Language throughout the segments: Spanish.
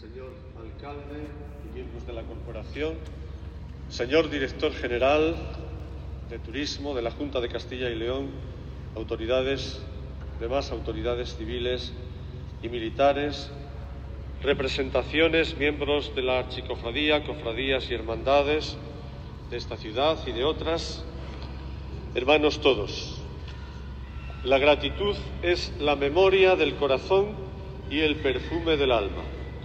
señor alcalde y miembros de la corporación, señor director general de Turismo de la Junta de Castilla y León, demás autoridades civiles y militares, representaciones, miembros de la archicofradía, cofradías y hermandades de esta ciudad y de otras, hermanos todos. La gratitud es la memoria del corazón y el perfume del alma.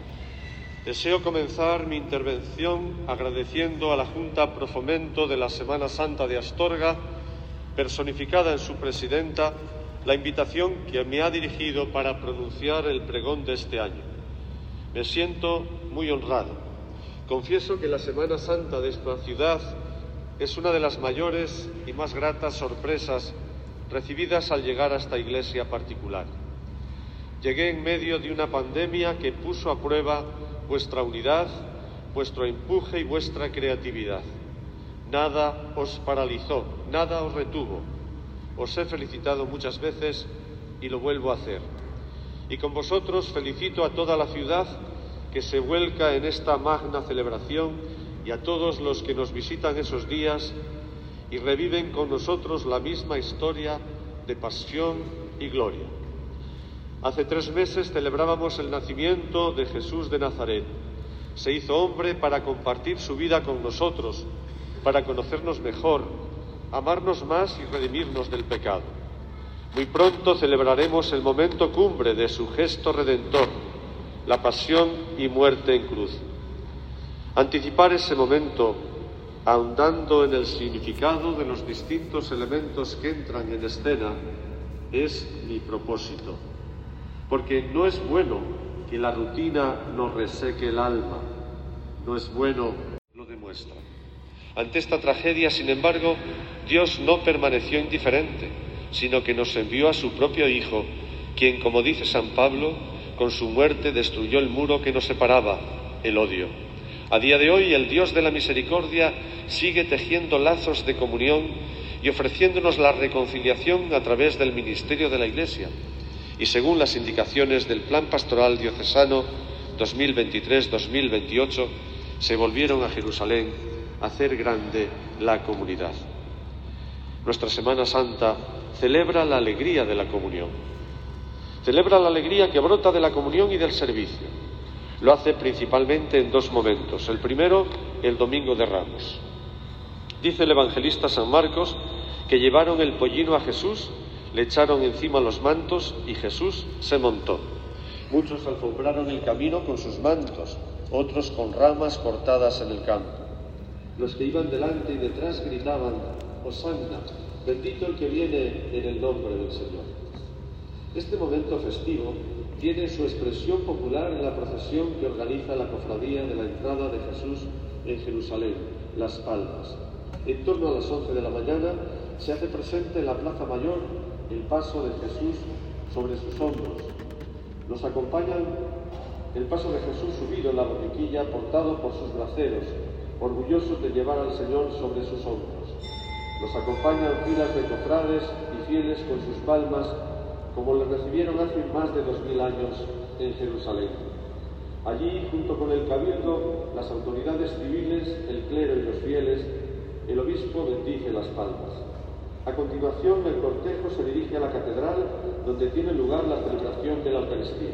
Deseo comenzar mi intervención agradeciendo a la Junta Pro Fomento de la Semana Santa de Astorga, personificada en su presidenta, la invitación que me ha dirigido para pronunciar el pregón de este año. Me siento muy honrado. Confieso que la Semana Santa de esta ciudad es una de las mayores y más gratas sorpresas recibidas al llegar a esta iglesia particular. Llegué en medio de una pandemia que puso a prueba vuestra unidad, vuestro empuje y vuestra creatividad. Nada os paralizó, nada os retuvo. Os he felicitado muchas veces y lo vuelvo a hacer. Y con vosotros felicito a toda la ciudad que se vuelca en esta magna celebración y a todos los que nos visitan esos días y reviven con nosotros la misma historia de pasión y gloria. Hace 3 meses celebrábamos el nacimiento de Jesús de Nazaret. Se hizo hombre para compartir su vida con nosotros, para conocernos mejor, amarnos más y redimirnos del pecado. Muy pronto celebraremos el momento cumbre de su gesto redentor, la pasión y muerte en cruz. Anticipar ese momento, ahondando en el significado de los distintos elementos que entran en escena, es mi propósito. Porque no es bueno que la rutina nos reseque el alma, no es bueno, lo demuestra. Ante esta tragedia, sin embargo, Dios no permaneció indiferente, sino que nos envió a su propio Hijo, quien, como dice San Pablo, con su muerte destruyó el muro que nos separaba, el odio. A día de hoy, el Dios de la misericordia sigue tejiendo lazos de comunión y ofreciéndonos la reconciliación a través del ministerio de la Iglesia. Y según las indicaciones del Plan Pastoral Diocesano 2023-2028, se volvieron a Jerusalén a hacer grande la comunidad. Nuestra Semana Santa celebra la alegría de la comunión. Celebra la alegría que brota de la comunión y del servicio. Lo hace principalmente en 2 momentos. El primero, el Domingo de Ramos. Dice el evangelista San Marcos que llevaron el pollino a Jesús, le echaron encima los mantos y Jesús se montó. Muchos alfombraron el camino con sus mantos, otros con ramas cortadas en el campo. Los que iban delante y detrás gritaban: «Hosanna, bendito el que viene en el nombre del Señor». Este momento festivo tiene su expresión popular en la procesión que organiza la cofradía de la entrada de Jesús en Jerusalén, Las Palmas. En torno a las 11 de la mañana se hace presente en la Plaza Mayor el paso de Jesús sobre sus hombros. Nos acompañan el paso de Jesús subido en la borriquilla, portado por sus braceros, orgullosos de llevar al Señor sobre sus hombros. Nos acompañan filas de cofrades y fieles con sus palmas, como le recibieron hace más de 2000 años en Jerusalén. Allí, junto con el cabildo, las autoridades civiles, el clero y los fieles, el obispo bendice las palmas. A continuación, el cortejo se dirige a la catedral, donde tiene lugar la celebración de la Eucaristía.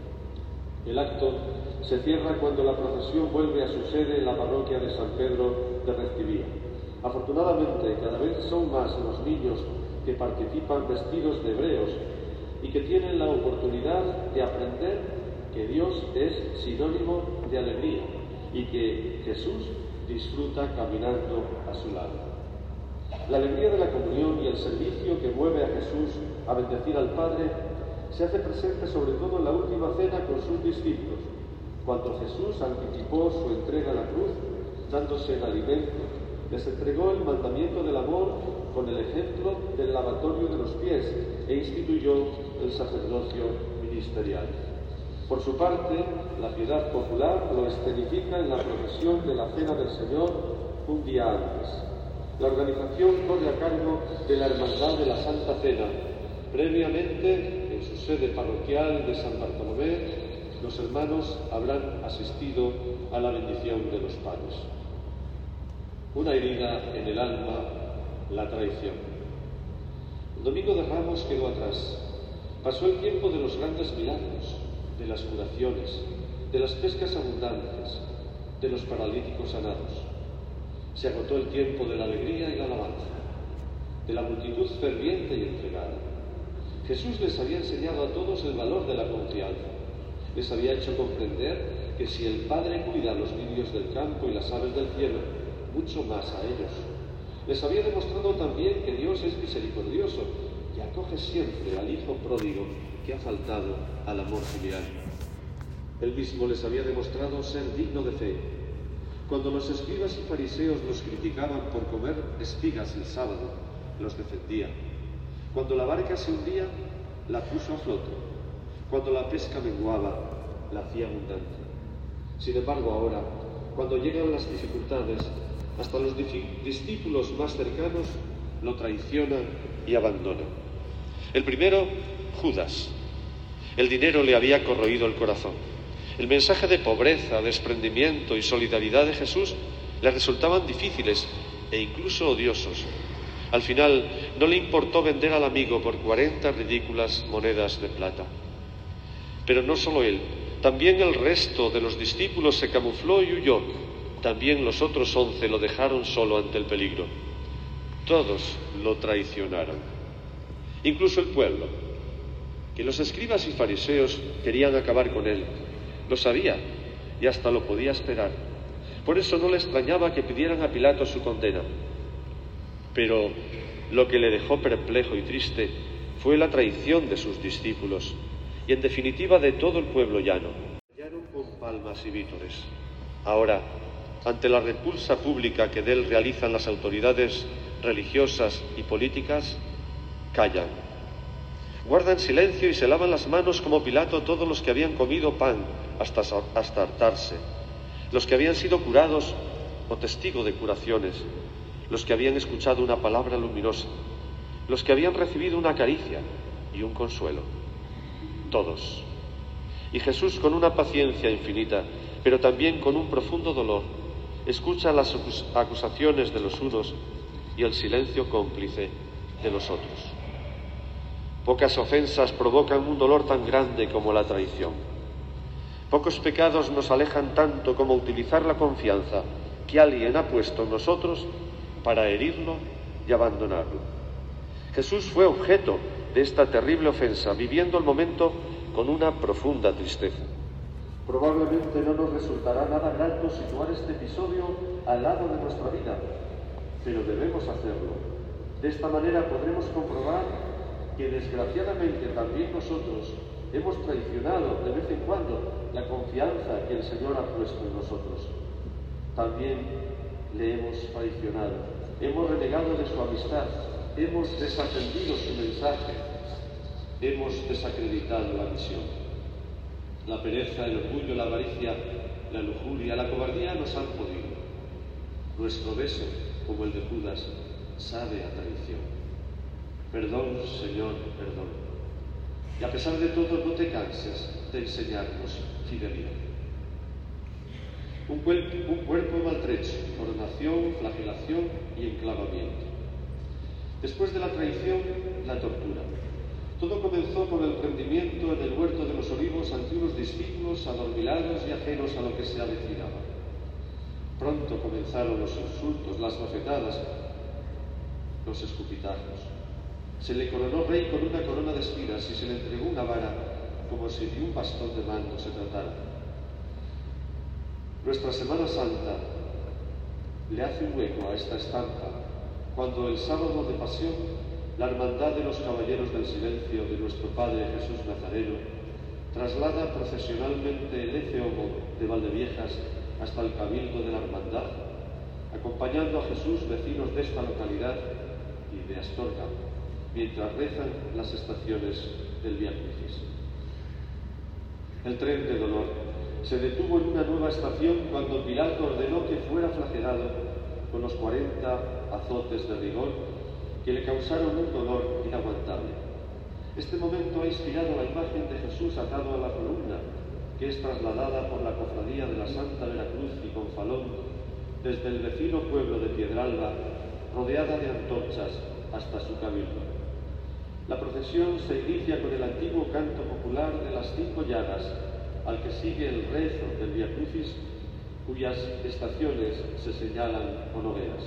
El acto se cierra cuando la procesión vuelve a su sede en la parroquia de San Pedro de Rectivía. Afortunadamente, cada vez son más los niños que participan vestidos de hebreos y que tienen la oportunidad de aprender que Dios es sinónimo de alegría y que Jesús disfruta caminando a su lado. La alegría de la comunión y el servicio que mueve a Jesús a bendecir al Padre se hace presente sobre todo en la última cena con sus discípulos, cuando Jesús anticipó su entrega a la cruz, dándose el alimento. Les entregó el mandamiento del amor con el ejemplo del lavatorio de los pies e instituyó el sacerdocio ministerial. Por su parte, la piedad popular lo escenifica en la procesión de la Cena del Señor un día antes. La organización corre a cargo de la Hermandad de la Santa Cena. Previamente, en su sede parroquial de San Bartolomé, los nuestros hermanos habrán asistido a la bendición de los panes. Una herida en el alma, la traición. El domingo de Ramos quedó atrás. Pasó el tiempo de los grandes milagros, de las curaciones, de las pescas abundantes, de los paralíticos sanados. Se agotó el tiempo de la alegría y la alabanza, de la multitud ferviente y entregada. Jesús les había enseñado a todos el valor de la confianza. Les había hecho comprender que si el Padre cuida a los lirios del campo y las aves del cielo, mucho más a ellos. Les había demostrado también que Dios es misericordioso y acoge siempre al hijo pródigo que ha faltado al amor filial. Él mismo les había demostrado ser digno de fe. Cuando los escribas y fariseos los criticaban por comer espigas el sábado, los defendía. Cuando la barca se hundía, la puso a flote. Cuando la pesca menguaba, la hacía abundante. Sin embargo, ahora, cuando llegan las dificultades, hasta los discípulos más cercanos lo traicionan y abandonan. El primero, Judas. El dinero le había corroído el corazón. El mensaje de pobreza, desprendimiento y solidaridad de Jesús le resultaban difíciles e incluso odiosos. Al final, no le importó vender al amigo por 40 ridículas monedas de plata. Pero no solo él, también el resto de los discípulos se camufló y huyó. También los otros 11 lo dejaron solo ante el peligro. Todos lo traicionaron. Incluso el pueblo, que los escribas y fariseos querían acabar con él. Lo sabía y hasta lo podía esperar. Por eso no le extrañaba que pidieran a Pilato su condena. Pero lo que le dejó perplejo y triste fue la traición de sus discípulos y, en definitiva, de todo el pueblo llano. Callaron con palmas y vítores. Ahora, ante la repulsa pública que de él realizan las autoridades religiosas y políticas, callan. Guardan silencio y se lavan las manos como Pilato todos los que habían comido pan hasta hartarse, los que habían sido curados o testigo de curaciones, los que habían escuchado una palabra luminosa, los que habían recibido una caricia y un consuelo. Todos. Y Jesús, con una paciencia infinita, pero también con un profundo dolor, escucha las acusaciones de los unos y el silencio cómplice de los otros. Pocas ofensas provocan un dolor tan grande como la traición. Pocos pecados nos alejan tanto como utilizar la confianza que alguien ha puesto en nosotros para herirlo y abandonarlo. Jesús fue objeto de esta terrible ofensa, viviendo el momento con una profunda tristeza. Probablemente no nos resultará nada grato situar este episodio al lado de nuestra vida, pero debemos hacerlo. De esta manera podremos comprobar que desgraciadamente también nosotros hemos traicionado de vez en cuando la confianza que el Señor ha puesto en nosotros. También le hemos traicionado, hemos renegado de su amistad, hemos desatendido su mensaje, hemos desacreditado la misión. La pereza, el orgullo, la avaricia, la lujuria, la cobardía nos han podido. Nuestro beso, como el de Judas, sabe a traición. Perdón, Señor, perdón. Y a pesar de todo, no te canses de enseñarnos fidelidad. Un cuerpo maltrecho, coronación, flagelación y enclavamiento. Después de la traición, la tortura. Todo comenzó con el prendimiento en el huerto de los Olivos ante unos discípulos adormilados y ajenos a lo que se avecinaba. Pronto comenzaron los insultos, las bofetadas, los escupitajos. Se le coronó rey con una corona de espinas y se le entregó una vara como si de un bastón de mando se tratara. Nuestra Semana Santa le hace un hueco a esta estampa cuando el sábado de Pasión la Hermandad de los Caballeros del Silencio de nuestro Padre Jesús Nazareno traslada procesionalmente el Ecce-Homo de Valdeviejas hasta el Cabildo de la Hermandad, acompañando a Jesús vecinos de esta localidad y de Astorga, mientras rezan las estaciones del Vía Crucis. El tren de dolor se detuvo en una nueva estación cuando Pilato ordenó que fuera flagelado con los 40 azotes de rigor que le causaron un dolor inaguantable. Este momento ha inspirado la imagen de Jesús atado a la columna, que es trasladada por la cofradía de la Santa Veracruz y Confalón desde el vecino pueblo de Piedralba, rodeada de antorchas hasta su cabildo. La procesión se inicia con el antiguo canto popular de las 5 llagas, al que sigue el rezo del Vía Crucis, cuyas estaciones se señalan con hogueras.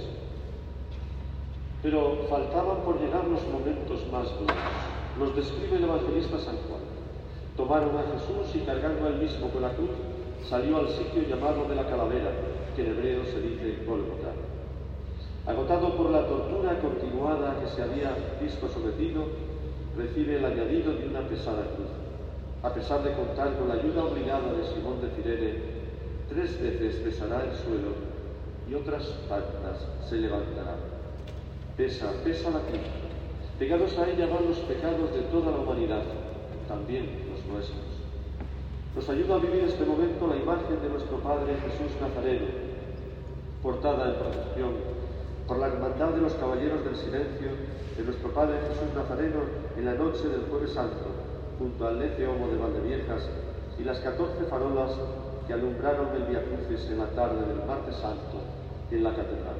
Pero faltaban por llegar los momentos más duros. Los describe el evangelista San Juan. Tomaron a Jesús y, cargando a él mismo con la cruz, salió al sitio llamado de la Calavera, que en hebreo se dice Gólgota. Agotado por la tortura continuada a que se había visto sometido, recibe el añadido de una pesada cruz. A pesar de contar con la ayuda obligada de Simón de Cirene, 3 veces pesará el suelo y otras tantas se levantará. Pesa la cruz. Pegados a ella van los pecados de toda la humanidad, también los nuestros. Nos ayuda a vivir este momento la imagen de nuestro Padre Jesús Nazareno, portada en procesión por la hermandad de los Caballeros del Silencio de nuestro Padre Jesús Nazareno en la noche del Jueves Santo, junto al Lece Homo de Valdeviejas y las 14 farolas que alumbraron el Vía Crucis en la tarde del Martes Santo en la catedral.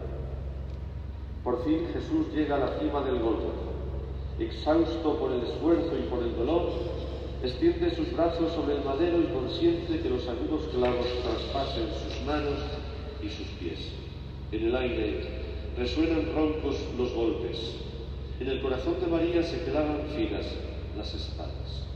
Por fin Jesús llega a la cima del Gólgota. Exhausto por el esfuerzo y por el dolor, extiende sus brazos sobre el madero y consiente que los agudos clavos traspasen sus manos y sus pies. En el aire resuenan roncos los golpes. En el corazón de María se clavan finas las espadas.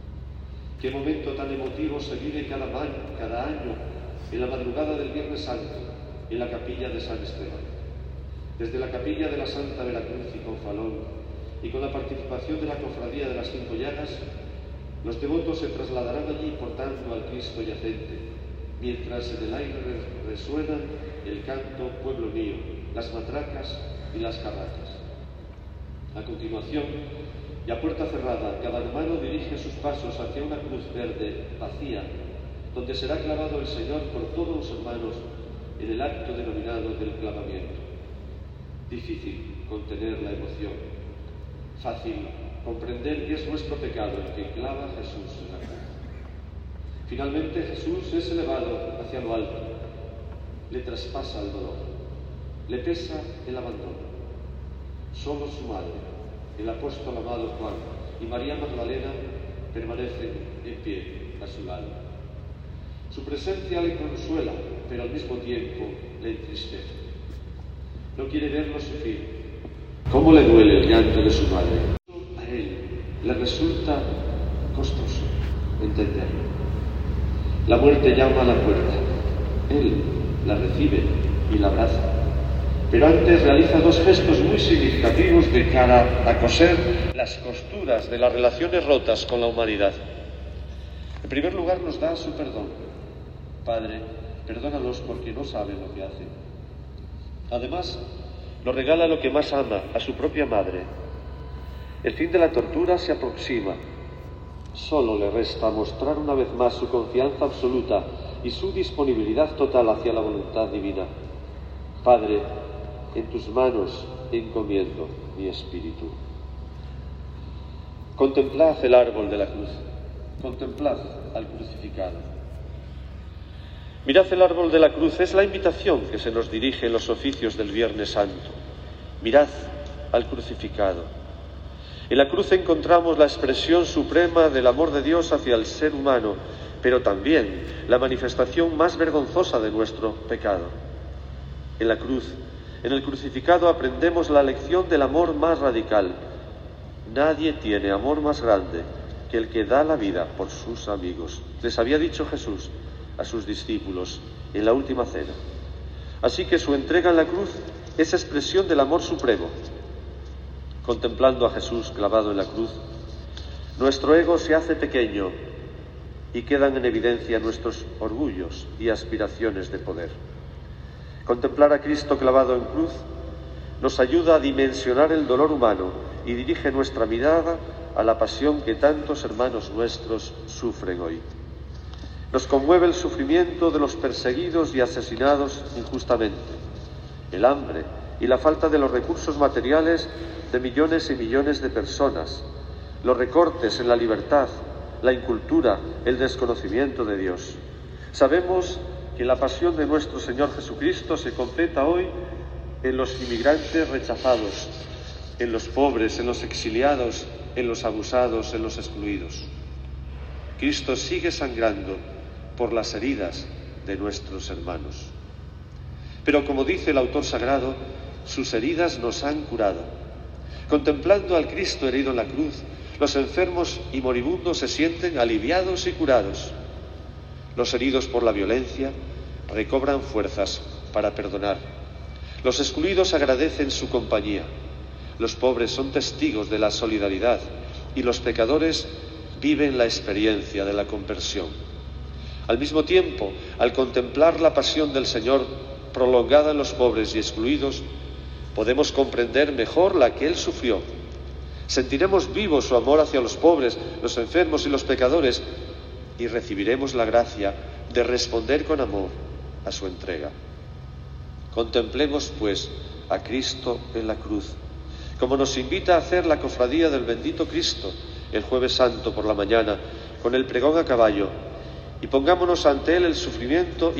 Qué momento tan emotivo se vive cada año en la madrugada del Viernes Santo, en la capilla de San Esteban. Desde la capilla de la Santa Veracruz y Confalón, y con la participación de la cofradía de las 5 llagas, los devotos se trasladarán allí portando al Cristo yacente, mientras en el aire resuenan el canto Pueblo mío, las matracas y las carracas. A continuación, y a puerta cerrada, cada hermano dirige sus pasos hacia una cruz verde vacía, donde será clavado el Señor por todos los hermanos en el acto denominado del clavamiento. Difícil contener la emoción, fácil comprender que es nuestro pecado el que clava a Jesús en la cruz. Finalmente Jesús es elevado hacia lo alto, le traspasa el dolor, le pesa el abandono. Solo su madre, el apóstol amado Juan y María Magdalena permanecen en pie a su lado. Su presencia le consuela, pero al mismo tiempo le entristece. No quiere verlo sufrir. ¿Cómo le duele el llanto de su madre? A él le resulta costoso entenderlo. La muerte llama a la puerta. Él la recibe y la abraza. Pero antes realiza 2 gestos muy significativos de cara a coser las costuras de las relaciones rotas con la humanidad. En primer lugar, nos da su perdón. Padre, perdónalos porque no saben lo que hacen. Además, nos regala lo que más ama, a su propia madre. El fin de la tortura se aproxima. Solo le resta mostrar una vez más su confianza absoluta y su disponibilidad total hacia la voluntad divina. Padre, en tus manos encomiendo mi espíritu. Contemplad el árbol de la cruz. Contemplad al crucificado. Mirad el árbol de la cruz, es la invitación que se nos dirige en los oficios del Viernes Santo. Mirad al crucificado. En la cruz encontramos la expresión suprema del amor de Dios hacia el ser humano, pero también la manifestación más vergonzosa de nuestro pecado. En la cruz, en el crucificado, aprendemos la lección del amor más radical. Nadie tiene amor más grande que el que da la vida por sus amigos. Les había dicho Jesús a sus discípulos en la última cena. Así que su entrega en la cruz es expresión del amor supremo. Contemplando a Jesús clavado en la cruz, nuestro ego se hace pequeño y quedan en evidencia nuestros orgullos y aspiraciones de poder. Contemplar a Cristo clavado en cruz nos ayuda a dimensionar el dolor humano y dirige nuestra mirada a la pasión que tantos hermanos nuestros sufren hoy. Nos conmueve el sufrimiento de los perseguidos y asesinados injustamente, el hambre y la falta de los recursos materiales de millones y millones de personas, los recortes en la libertad, la incultura, el desconocimiento de Dios. Sabemos que la pasión de nuestro Señor Jesucristo se completa hoy en los inmigrantes rechazados, en los pobres, en los exiliados, en los abusados, en los excluidos. Cristo sigue sangrando por las heridas de nuestros hermanos. Pero como dice el autor sagrado, sus heridas nos han curado. Contemplando al Cristo herido en la cruz, los enfermos y moribundos se sienten aliviados y curados. Los heridos por la violencia recobran fuerzas para perdonar. Los excluidos agradecen su compañía. Los pobres son testigos de la solidaridad y los pecadores viven la experiencia de la conversión. Al mismo tiempo, al contemplar la pasión del Señor prolongada en los pobres y excluidos, podemos comprender mejor la que Él sufrió. Sentiremos vivo su amor hacia los pobres, los enfermos y los pecadores y recibiremos la gracia de responder con amor a su entrega. Contemplemos, pues, a Cristo en la cruz, como nos invita a hacer la cofradía del bendito Cristo el Jueves Santo por la mañana, con el pregón a caballo, y pongamos ante Él el sufrimiento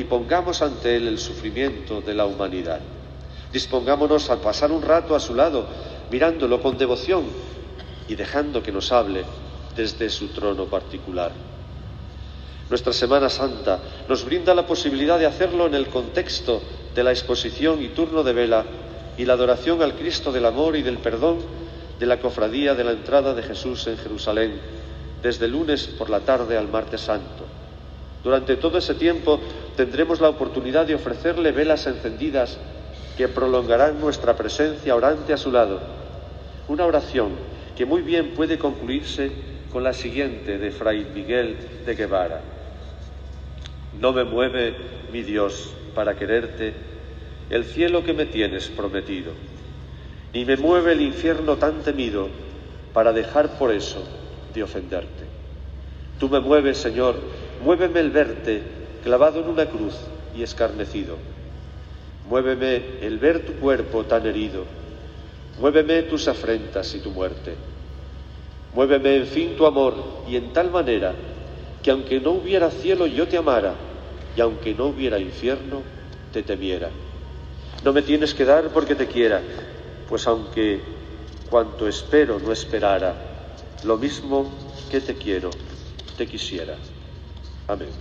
de la humanidad. Dispongámonos a pasar un rato a su lado, mirándolo con devoción y dejando que nos hable desde su trono particular. Nuestra Semana Santa nos brinda la posibilidad de hacerlo en el contexto de la exposición y turno de vela y la adoración al Cristo del amor y del perdón de la cofradía de la entrada de Jesús en Jerusalén, desde el lunes por la tarde al martes santo. Durante todo ese tiempo tendremos la oportunidad de ofrecerle velas encendidas que prolongarán nuestra presencia orante a su lado. Una oración que muy bien puede concluirse con la siguiente de Fray Miguel de Guevara: no me mueve, mi Dios, para quererte, el cielo que me tienes prometido, ni me mueve el infierno tan temido para dejar por eso de ofenderte. Tú me mueves, Señor, muéveme el verte clavado en una cruz y escarnecido. Muéveme el ver tu cuerpo tan herido. Muéveme tus afrentas y tu muerte. Muéveme, en fin, tu amor, y en tal manera que aunque no hubiera cielo yo te amara, y aunque no hubiera infierno te temiera. No me tienes que dar porque te quiera, pues aunque cuanto espero no esperara, lo mismo que te quiero, te quisiera. Amén.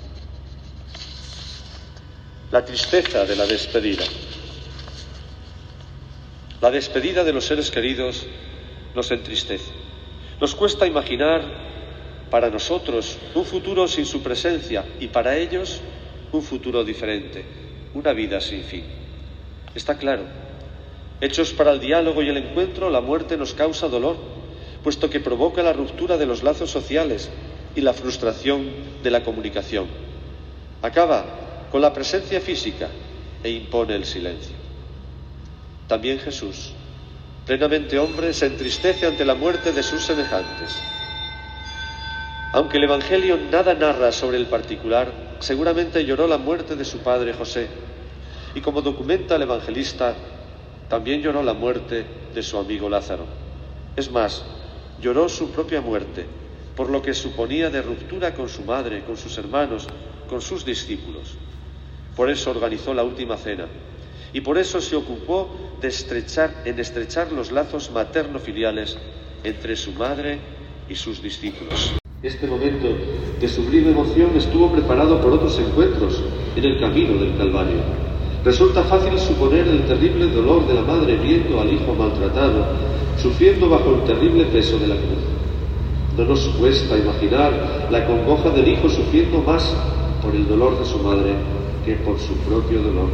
La tristeza de la despedida. La despedida de los seres queridos nos entristece. Nos cuesta imaginar para nosotros un futuro sin su presencia y para ellos un futuro diferente, una vida sin fin. Está claro, hechos para el diálogo y el encuentro, la muerte nos causa dolor, puesto que provoca la ruptura de los lazos sociales y la frustración de la comunicación. Acaba con la presencia física e impone el silencio. También Jesús, plenamente hombre, se entristece ante la muerte de sus semejantes. Aunque el Evangelio nada narra sobre el particular, seguramente lloró la muerte de su padre José, y como documenta el evangelista, también lloró la muerte de su amigo Lázaro. Es más, lloró su propia muerte, por lo que suponía de ruptura con su madre, con sus hermanos, con sus discípulos. Por eso organizó la última cena, y por eso se ocupó de estrechar los lazos materno-filiales entre su madre y sus discípulos. Este momento de sublime emoción estuvo preparado por otros encuentros en el camino del Calvario. Resulta fácil suponer el terrible dolor de la madre viendo al hijo maltratado, sufriendo bajo el terrible peso de la cruz. No nos cuesta imaginar la congoja del hijo sufriendo más por el dolor de su madre que por su propio dolor.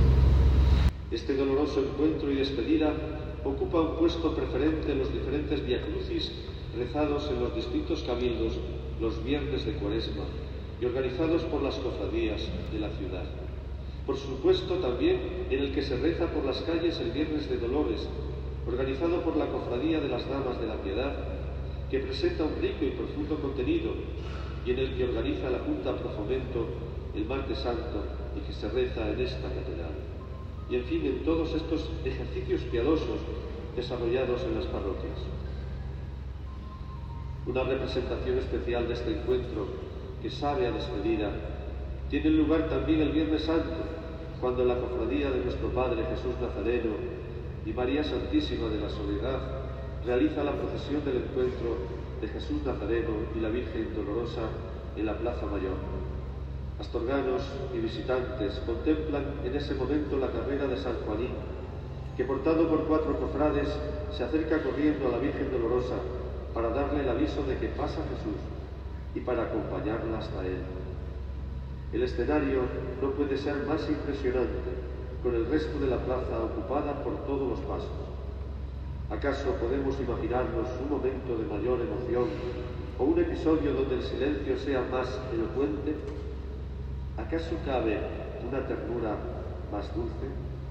Este doloroso encuentro y despedida ocupa un puesto preferente en los diferentes viacrucis rezados en los distintos cabildos los viernes de Cuaresma y organizados por las cofradías de la ciudad. Por supuesto también en el que se reza por las calles el Viernes de Dolores, organizado por la Cofradía de las Damas de la Piedad, que presenta un rico y profundo contenido, y en el que organiza la Junta Pro Fomento el Martes Santo y que se reza en esta catedral. Y en fin, en todos estos ejercicios piadosos desarrollados en las parroquias. Una representación especial de este encuentro, que sabe a despedida, tiene lugar también el Viernes Santo, cuando la cofradía de nuestro Padre Jesús Nazareno y María Santísima de la Soledad realiza la procesión del encuentro de Jesús Nazareno y la Virgen Dolorosa en la Plaza Mayor. Astorganos y visitantes contemplan en ese momento la carrera de San Juanín, que portado por 4 cofrades se acerca corriendo a la Virgen Dolorosa para darle el aviso de que pasa Jesús y para acompañarla hasta él. El escenario no puede ser más impresionante, con el resto de la plaza ocupada por todos los pasos. ¿Acaso podemos imaginarnos un momento de mayor emoción o un episodio donde el silencio sea más elocuente? ¿Acaso cabe una ternura más dulce?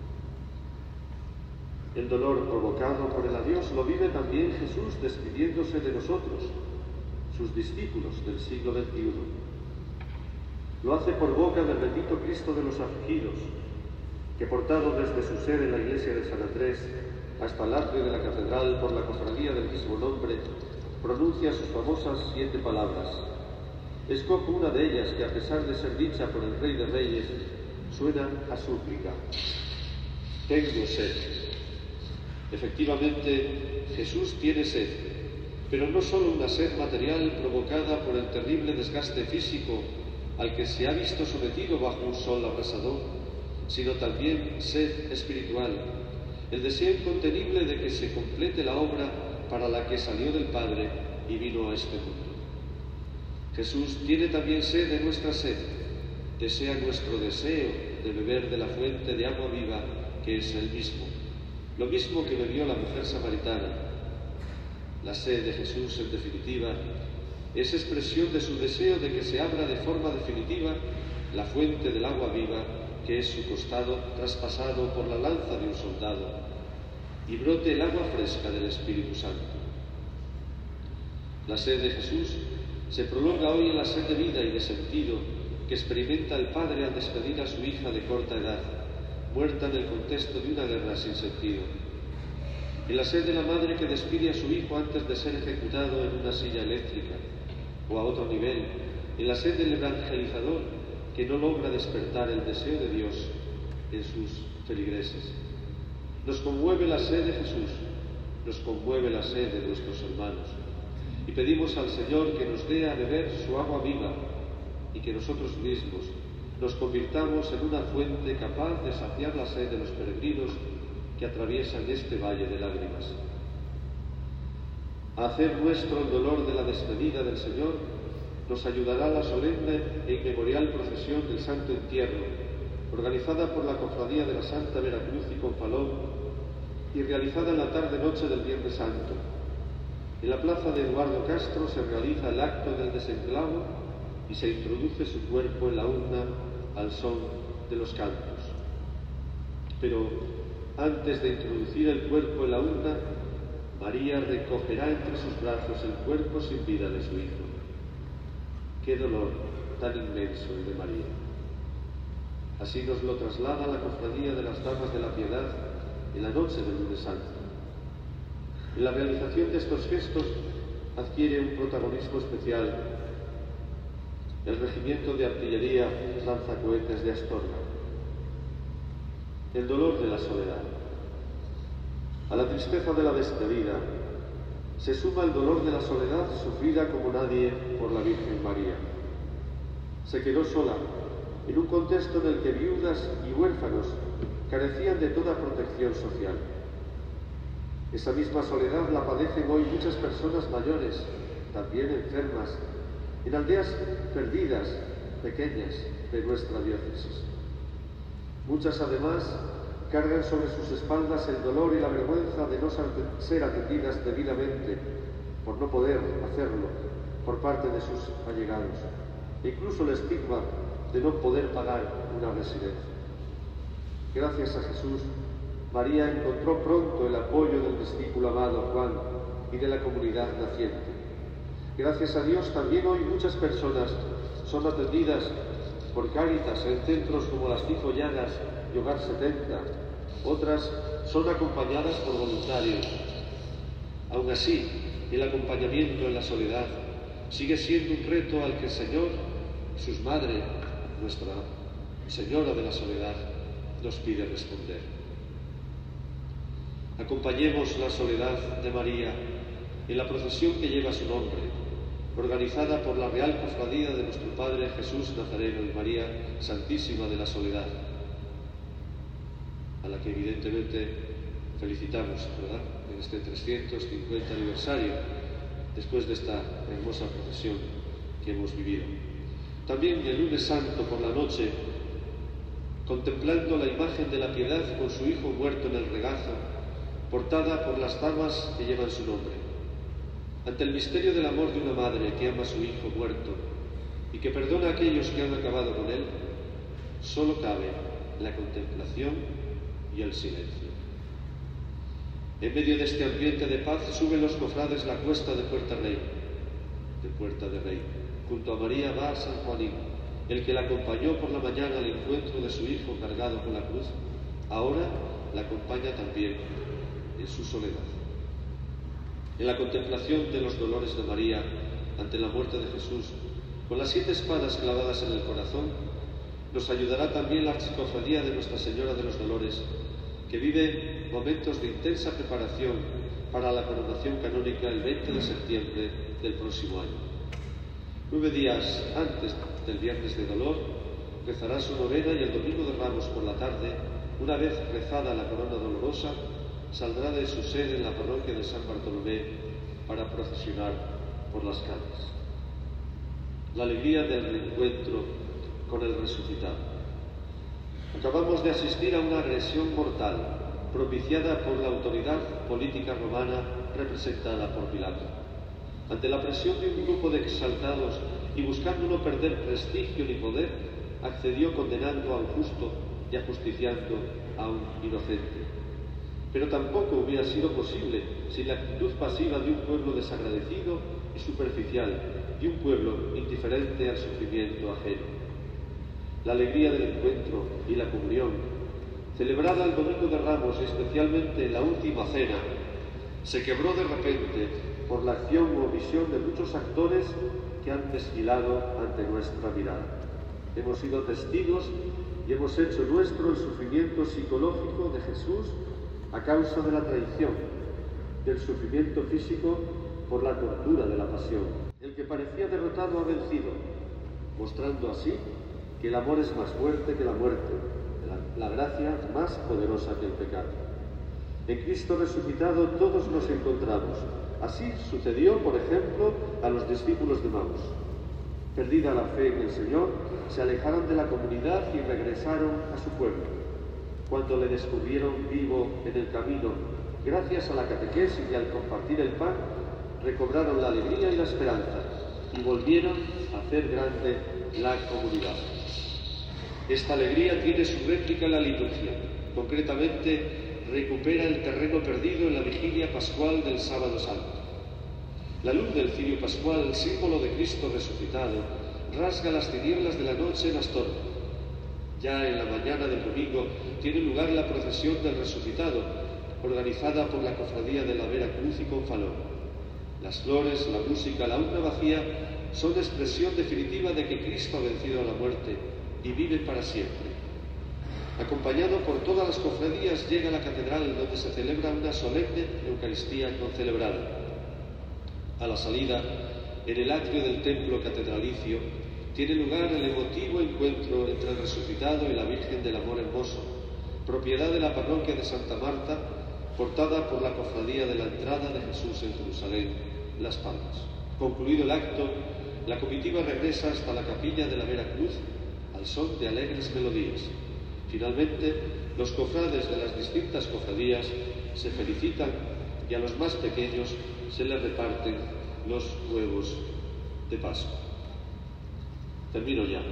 El dolor provocado por el adiós lo vive también Jesús despidiéndose de nosotros, sus discípulos del siglo XXI. Lo hace por boca del bendito Cristo de los afligidos, que portado desde su sede en la iglesia de San Andrés hasta el atrio de la catedral por la cofradía del mismo nombre, pronuncia sus famosas 7 palabras. Escojo una de ellas que, a pesar de ser dicha por el Rey de Reyes, suena a súplica. Tengo sed. Efectivamente, Jesús tiene sed, pero no solo una sed material provocada por el terrible desgaste físico al que se ha visto sometido bajo un sol abrasador, sino también sed espiritual, el deseo incontenible de que se complete la obra para la que salió del Padre y vino a este mundo. Jesús tiene también sed de nuestra sed, desea nuestro deseo de beber de la fuente de agua viva que es Él mismo, lo mismo que bebió la mujer samaritana. La sed de Jesús, en definitiva, es expresión de su deseo de que se abra de forma definitiva la fuente del agua viva, que es su costado traspasado por la lanza de un soldado, y brote el agua fresca del Espíritu Santo. La sed de Jesús se prolonga hoy en la sed de vida y de sentido que experimenta el Padre al despedir a su hija de corta edad, muerta en el contexto de una guerra sin sentido. En la sed de la madre que despide a su hijo antes de ser ejecutado en una silla eléctrica, o a otro nivel, en la sed del evangelizador que no logra despertar el deseo de Dios en sus feligreses. Nos conmueve la sed de Jesús, nos conmueve la sed de nuestros hermanos, y pedimos al Señor que nos dé a beber su agua viva y que nosotros mismos nos convirtamos en una fuente capaz de saciar la sed de los peregrinos que atraviesan este valle de lágrimas. A hacer nuestro el dolor de la despedida del Señor nos ayudará la solemne e inmemorial procesión del Santo Entierro, organizada por la Cofradía de la Santa Veracruz y Confalón y realizada en la tarde-noche del Viernes Santo. En la plaza de Eduardo Castro se realiza el acto del desenclavo y se introduce su cuerpo en la urna al son de los cantos. Pero antes de introducir el cuerpo en la urna, María recogerá entre sus brazos el cuerpo sin vida de su hijo. ¡Qué dolor tan inmenso el de María! Así nos lo traslada la Cofradía de las Damas de la Piedad en la noche del Lunes Santo. En la realización de estos gestos adquiere un protagonismo especial el Regimiento de Artillería Lanzacohetes de Astorga. El dolor de la soledad. A la tristeza de la despedida se suma el dolor de la soledad sufrida como nadie por la Virgen María. Se quedó sola en un contexto en el que viudas y huérfanos carecían de toda protección social. Esa misma soledad la padecen hoy muchas personas mayores, también enfermas, en aldeas perdidas, pequeñas, de nuestra diócesis. Muchas, además, cargan sobre sus espaldas el dolor y la vergüenza de no ser atendidas debidamente, por no poder hacerlo por parte de sus allegados, e incluso el estigma de no poder pagar una residencia. Gracias a Jesús, María encontró pronto el apoyo del discípulo amado Juan y de la comunidad naciente. Gracias a Dios, también hoy muchas personas son atendidas por Cáritas en centros como las Tifo Llagas y Hogar 70. Otras son acompañadas por voluntarios. Aún así, el acompañamiento en la soledad sigue siendo un reto al que el Señor, sus madre, Nuestra Señora de la Soledad, nos pide responder. Acompañemos la soledad de María en la procesión que lleva su nombre, organizada por la Real Cofradía de nuestro Padre Jesús Nazareno y María Santísima de la Soledad, a la que evidentemente felicitamos, ¿verdad?, en este 350 aniversario, después de esta hermosa procesión que hemos vivido. También el lunes santo por la noche, contemplando la imagen de la Piedad con su hijo muerto en el regazo, portada por las damas que llevan su nombre. Ante el misterio del amor de una madre que ama a su hijo muerto y que perdona a aquellos que han acabado con él, solo cabe la contemplación y el silencio. En medio de este ambiente de paz suben los cofrades la cuesta de Puerta de Rey. Junto a María va San Juanín, el que la acompañó por la mañana al encuentro de su hijo cargado con la cruz, ahora la acompaña también en su soledad. En la contemplación de los dolores de María ante la muerte de Jesús, con las 7 espadas clavadas en el corazón, nos ayudará también la archicofradía de Nuestra Señora de los Dolores, que vive momentos de intensa preparación para la coronación canónica el 20 de septiembre del próximo año. 9 días antes del Viernes de Dolor, rezará su novena y el Domingo de Ramos por la tarde, una vez rezada la corona dolorosa, saldrá de su sede en la parroquia de San Bartolomé para procesionar por las calles. La alegría del reencuentro con el resucitado. Acabamos de asistir a una agresión mortal propiciada por la autoridad política romana representada por Pilato. Ante la presión de un grupo de exaltados y buscando no perder prestigio ni poder, accedió condenando a un justo y ajusticiando a un inocente. Pero tampoco hubiera sido posible sin la actitud pasiva de un pueblo desagradecido y superficial, de un pueblo indiferente al sufrimiento ajeno. La alegría del encuentro y la comunión, celebrada el Domingo de Ramos y especialmente la última cena, se quebró de repente por la acción o omisión de muchos actores que han desfilado ante nuestra mirada. Hemos sido testigos y hemos hecho nuestro el sufrimiento psicológico de Jesús a causa de la traición, del sufrimiento físico por la tortura de la pasión. El que parecía derrotado ha vencido, mostrando así que el amor es más fuerte que la muerte, la gracia más poderosa que el pecado. En Cristo resucitado todos nos encontramos. Así sucedió, por ejemplo, a los discípulos de Maús. Perdida la fe en el Señor, se alejaron de la comunidad y regresaron a su pueblo. Cuando le descubrieron vivo en el camino, gracias a la catequesis y al compartir el pan, recobraron la alegría y la esperanza y volvieron a hacer grande la comunidad. Esta alegría tiene su réplica en la liturgia. Concretamente, recupera el terreno perdido en la vigilia pascual del Sábado Santo. La luz del cirio pascual, símbolo de Cristo resucitado, rasga las tinieblas de la noche en Astorga. Ya en la mañana del domingo tiene lugar la procesión del resucitado, organizada por la Cofradía de la Vera Cruz y Confalón. Las flores, la música, la urna vacía son expresión definitiva de que Cristo ha vencido a la muerte y vive para siempre. Acompañado por todas las cofradías, llega a la catedral donde se celebra una solemne Eucaristía concelebrada. A la salida, en el atrio del templo catedralicio, tiene lugar el emotivo encuentro entre el resucitado y la Virgen del Amor Hermoso, propiedad de la parroquia de Santa Marta, portada por la cofradía de la entrada de Jesús en Jerusalén, Las Palmas. Concluido el acto, la comitiva regresa hasta la capilla de la Vera Cruz al son de alegres melodías. Finalmente, los cofrades de las distintas cofradías se felicitan y a los más pequeños se les reparten los huevos de Pascua. Termino ya.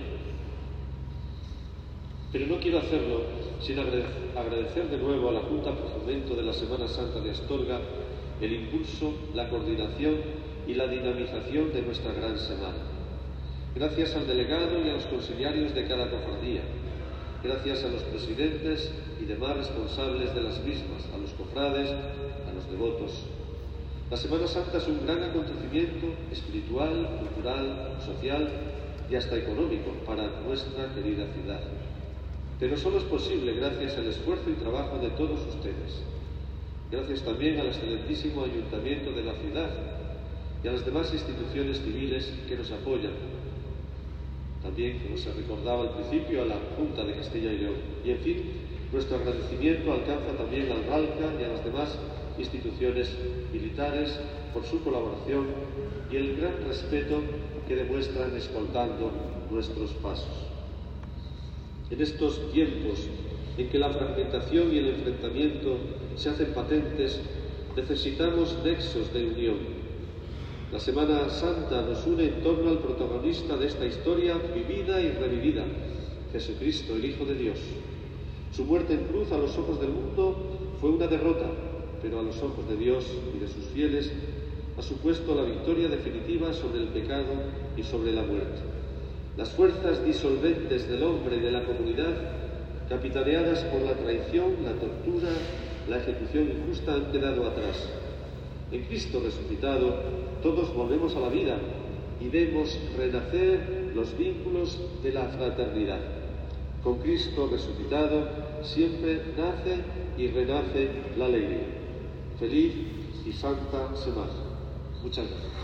Pero no quiero hacerlo sin agradecer de nuevo a la Junta por Fomento de la Semana Santa de Astorga el impulso, la coordinación y la dinamización de nuestra gran semana. Gracias al delegado y a los consiliarios de cada cofradía, gracias a los presidentes y demás responsables de las mismas, a los cofrades, a los devotos. La Semana Santa es un gran acontecimiento espiritual, cultural, social y hasta económico para nuestra querida ciudad. Pero solo es posible gracias al esfuerzo y trabajo de todos ustedes. Gracias también al excelentísimo Ayuntamiento de la ciudad y a las demás instituciones civiles que nos apoyan. También, como se recordaba al principio, a la Junta de Castilla y León. Y en fin, nuestro agradecimiento alcanza también al RALCA y a las demás instituciones militares por su colaboración y el gran respeto que demuestran escoltando nuestros pasos. En estos tiempos en que la fragmentación y el enfrentamiento se hacen patentes, necesitamos nexos de unión. La Semana Santa nos une en torno al protagonista de esta historia vivida y revivida, Jesucristo, el Hijo de Dios. Su muerte en cruz a los ojos del mundo fue una derrota, pero a los ojos de Dios y de sus fieles ha supuesto la victoria definitiva sobre el pecado y sobre la muerte. Las fuerzas disolventes del hombre y de la comunidad, capitaneadas por la traición, la tortura, la ejecución injusta, han quedado atrás. En Cristo resucitado, todos volvemos a la vida y vemos renacer los vínculos de la fraternidad. Con Cristo resucitado siempre nace y renace la alegría. Feliz y santa semana. Muchas gracias.